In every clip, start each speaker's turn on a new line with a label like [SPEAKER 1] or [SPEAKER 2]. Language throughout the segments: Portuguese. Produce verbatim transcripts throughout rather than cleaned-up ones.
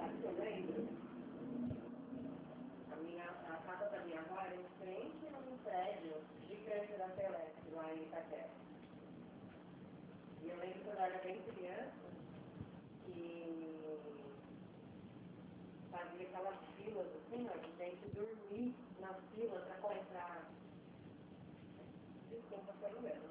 [SPEAKER 1] sabe que eu lembro? A, minha, a casa da minha avó era em frente a um prédio gigante da Telesp, lá em Itaquera. E eu lembro quando eu era bem criança, que fazia aquelas filas assim, ó, de gente dormir nas filas para comprar. Desculpa pelo menos.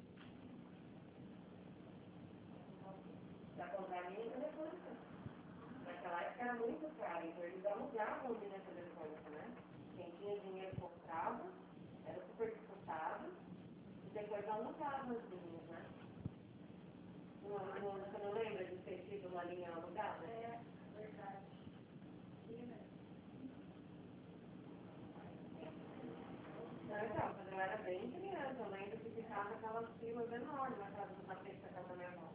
[SPEAKER 1] Para comprar linha telefônica. Naquela época era muito caro, então eles alugavam linha telefônica, né? Quem tinha dinheiro comprava, era super disputado, e depois alugava as linhas, né? Não, não, você não lembra de ter tido uma linha alugada?
[SPEAKER 2] É, verdade.
[SPEAKER 1] Não, então, quando eu era bem criança, eu lembro que ficava aquelas filas enormes na casa do Patrícia, na casa da minha avó.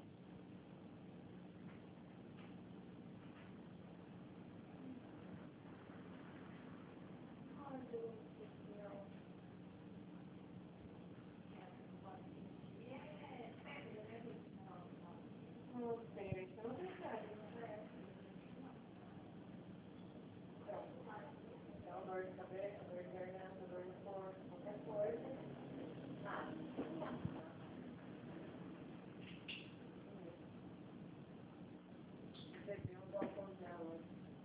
[SPEAKER 2] Ai, Deus do céu.
[SPEAKER 1] Não sei, isso não tem sério. Então, dor de cabeça, dor de garganta, dor no corpo, qualquer coisa. Ah, bebi um balcão dela.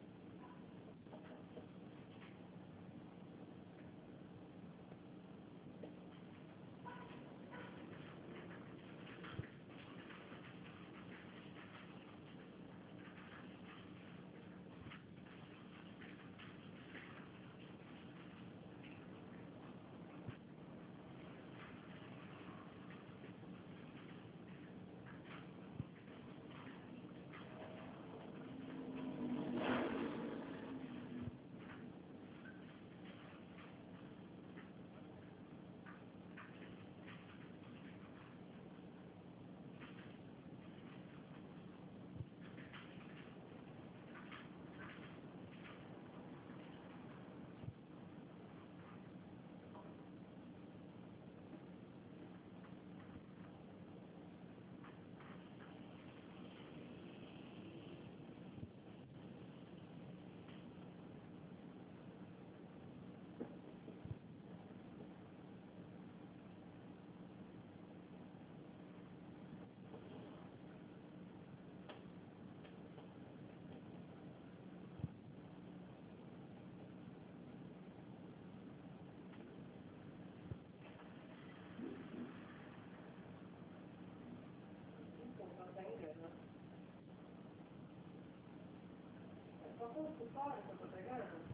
[SPEAKER 1] Qual foi o escritório que eu tô pegando?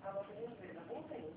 [SPEAKER 1] a nossa empresa contém.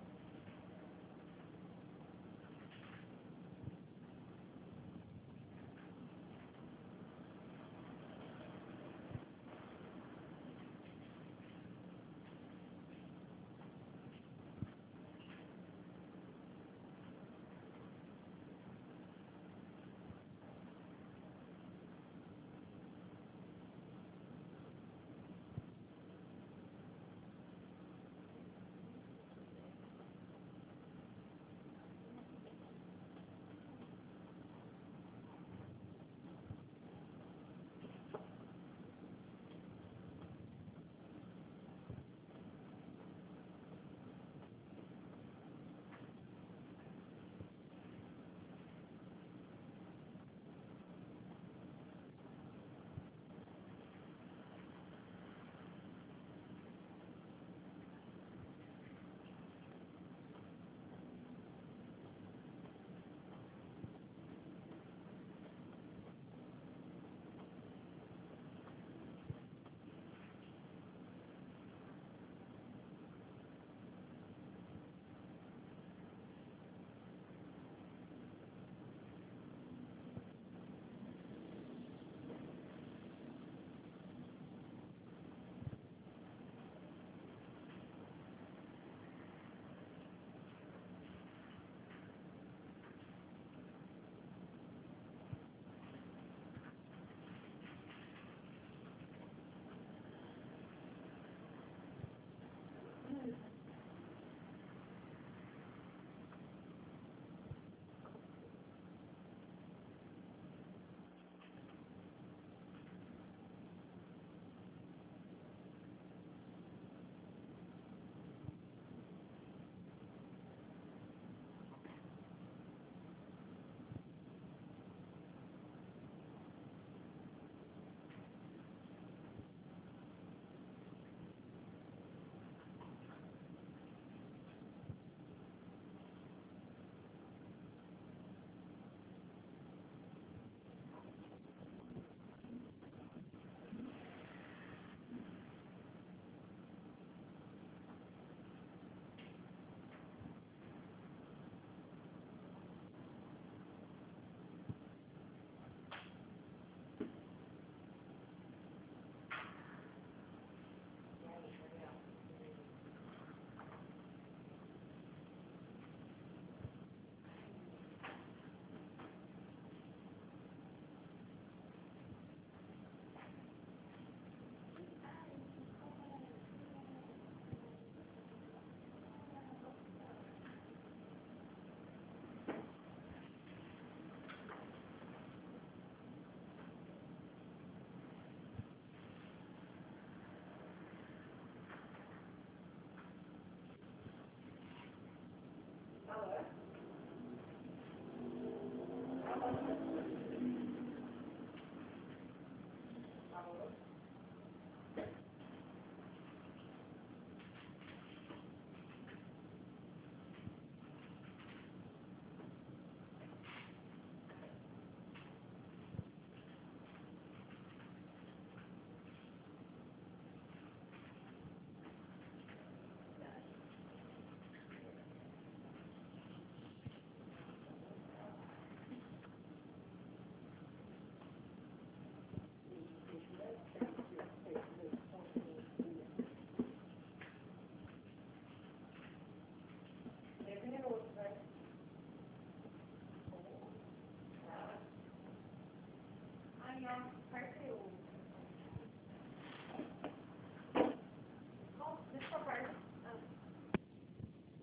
[SPEAKER 1] Três minutos, né?